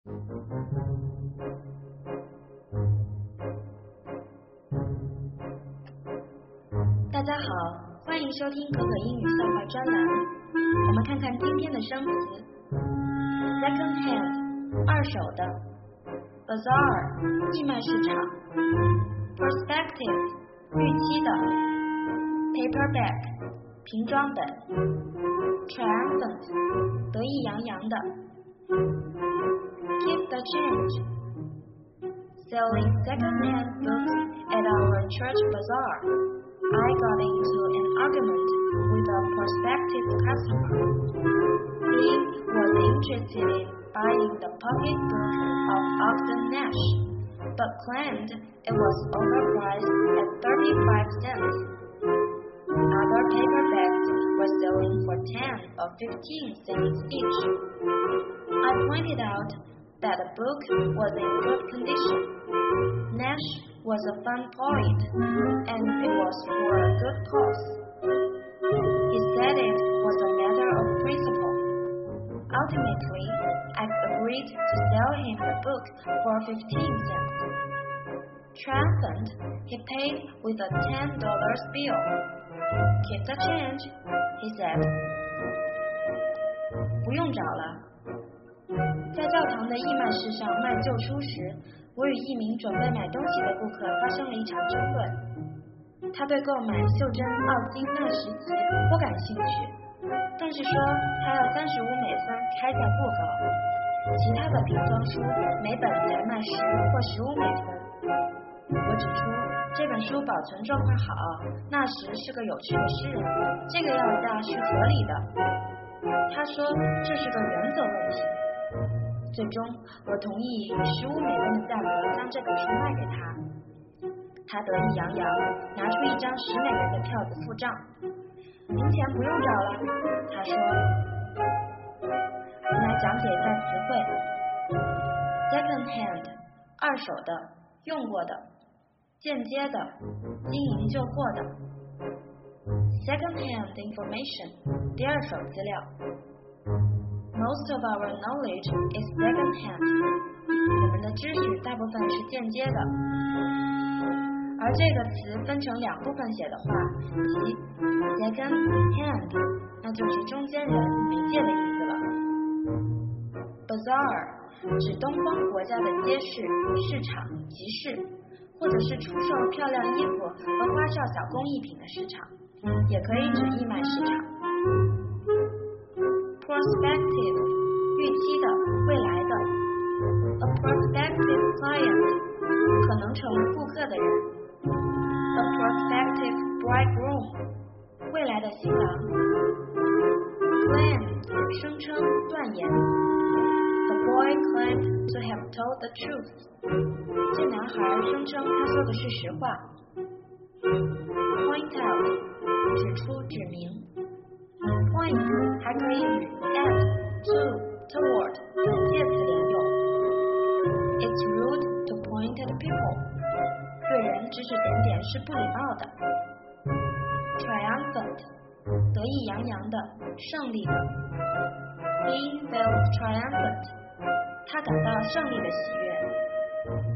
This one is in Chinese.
大家好，欢迎收听可可英语笑话专栏。我们看看今天的生词 ：second hand 二手的 ，bazaar 义卖市场 ，perspective 预期的 ，paperback 瓶装本 ，triumphant 得意洋洋的 ，keep the change selling second-hand books at our church bazaar.I got into an argument with a prospective customer. He was interested in buying the pocketbook of Ogden Nash, but claimed it was overpriced at 35 cents. Other paperbacks were selling for 10 or 15 cents each. I pointed out that the book was in good condition. Nash was a fun poet, and it was for a good cause. He said it was a matter of principle. Ultimately, I agreed to sell him the book for 15 cents. Triumphant, he paid with a $10 bill. Keep the change, he said. 不用找了。在教堂的义卖市上卖旧书时，我与一名准备买东西的顾客发生了一场争论。他对购买袖珍奥金纳什集颇感兴趣，但是说他要35美分，开价过高。其他的瓶装书每本才卖10或15美分。我指出这本书保存状况好，纳什是个有趣的诗人，这个要价是合理的。他说这是个原则问题。最终，我同意以15美分的价格将这本书卖给他。他得意洋洋，拿出一张10美元的票子付账。您钱不用找了，他说。我们来讲解一下词汇 ：second hand 二手的、用过的、间接的、经营旧货的。second hand information 第二手资料。Most of our knowledge is second-hand. 我们的知识大部分是间接的，而这个词分成两部分写的话，即 second-hand， 那就是中间人、媒介的意思了。Bazaar 指东方国家的街市、市场、集市，或者是出售漂亮衣服和花哨小工艺品的市场，也可以指义卖市场。Prospective 预期的、未来的 A prospective client 可能成为顾客的人 A prospective bridegroom 未来的新郎 Claim 声称、断言 The boy claimed to have told the truth 这男孩声称他说的是实话 Point out 指出、指明Point 还可以与 at, to, toward 等介词连用。It's rude to point at people. 对人指指点点是不礼貌的。Triumphant 得意洋洋的、胜利的。He felt triumphant. 他感到胜利的喜悦。